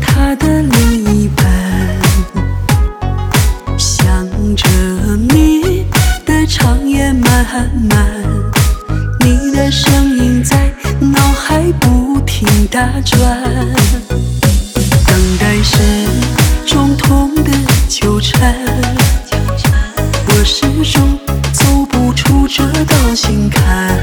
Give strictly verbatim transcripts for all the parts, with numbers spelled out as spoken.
他的另一半，想着你的长夜漫漫，你的声音在脑海不停打转，等待是种痛的纠缠，我始终走不出这道心坎，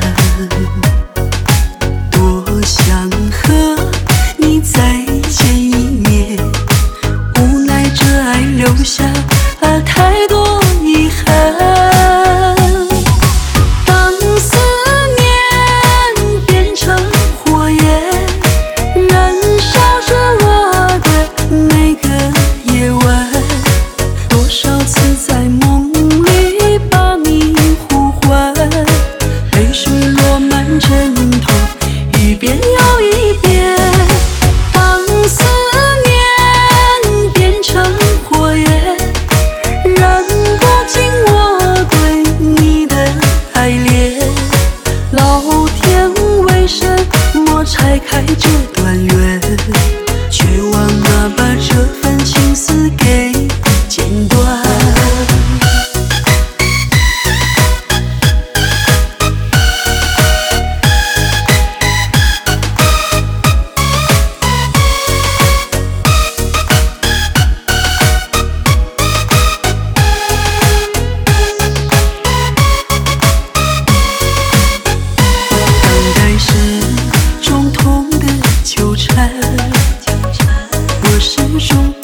多想和你再见一面，无奈这爱留下了太多遗憾。当思念变成火焰，燃烧着我的每个夜晚，多少次在梦里把你呼唤，泪水落满枕头，一遍又一遍。当思念变成火焰，燃不尽我对你的爱恋，老天为什么拆开这段缘，却忘了把这份情丝给剪断。种痛的纠缠，我始终